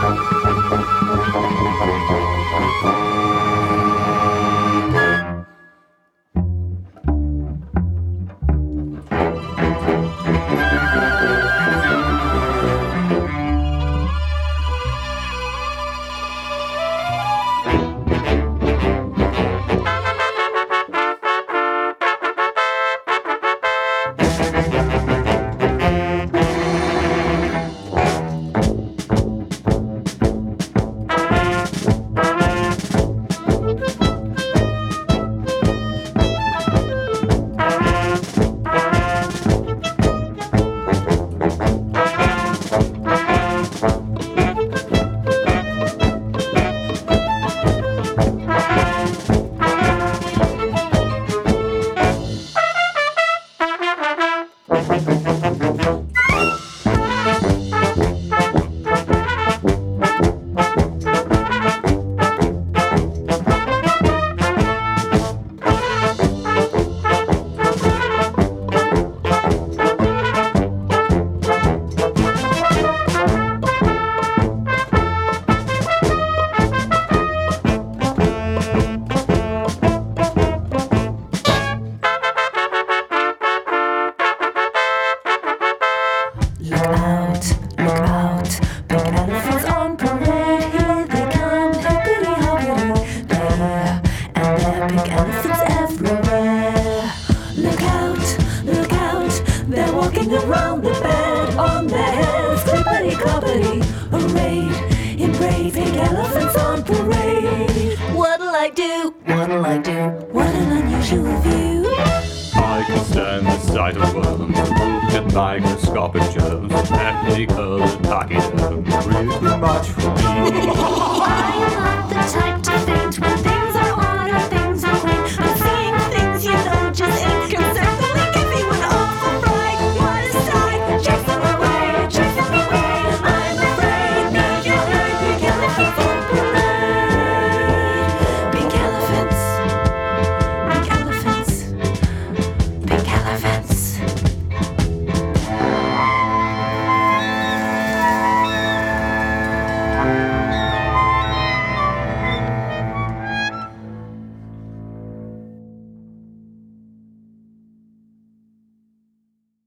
Look out, big elephants on parade. Here they come, hippity hoppity, there and there, big elephants everywhere. Look out, they're walking around the bed on their heads, clippity cloppity, arrayed in brave big elephants on parade. What'll I do? What'll I do? What an unusual view. I can stand the sight of worms, look at microscopic germs, technicolored pachyderm, really much for me. I am not the type to faint when